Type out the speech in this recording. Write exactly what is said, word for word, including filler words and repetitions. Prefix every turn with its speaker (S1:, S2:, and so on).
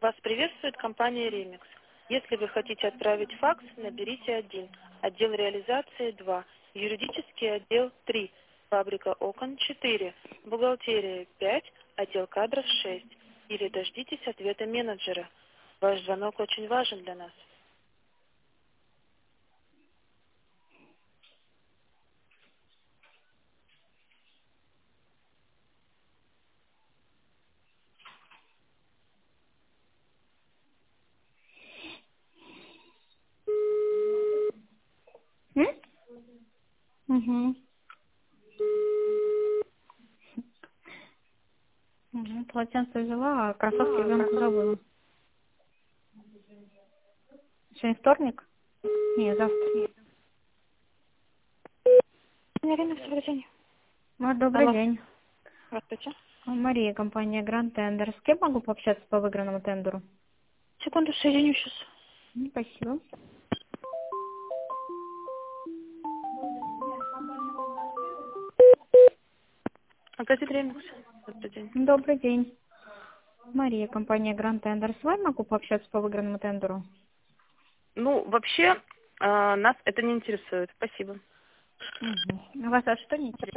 S1: Вас приветствует компания Remix. Если вы хотите отправить факс, наберите один, отдел реализации два, юридический отдел три, фабрика окон четыре, бухгалтерия пять, отдел кадров шесть. Или дождитесь ответа менеджера. Ваш звонок очень важен для нас.
S2: М? Угу. Угу. Полотенце взяла, а кроссовки ребенку забыла. Сегодня вторник? Нет, завтра.
S1: Ирина, добрый день.
S2: Маш, добрый
S1: Алло,
S2: день.
S1: здравствуйте.
S2: Мария, компания Grand Tender. С кем могу пообщаться по выигранному тендеру?
S1: Секунду, соединю сейчас.
S2: М, Спасибо.
S1: Магазин Remix. Добрый день.
S2: Добрый день. Мария, компания Grand Tender. С вами могу пообщаться по выигранному тендеру?
S1: Ну, вообще, э, нас это не интересует. Спасибо.
S2: Угу. Вас а что не интересует?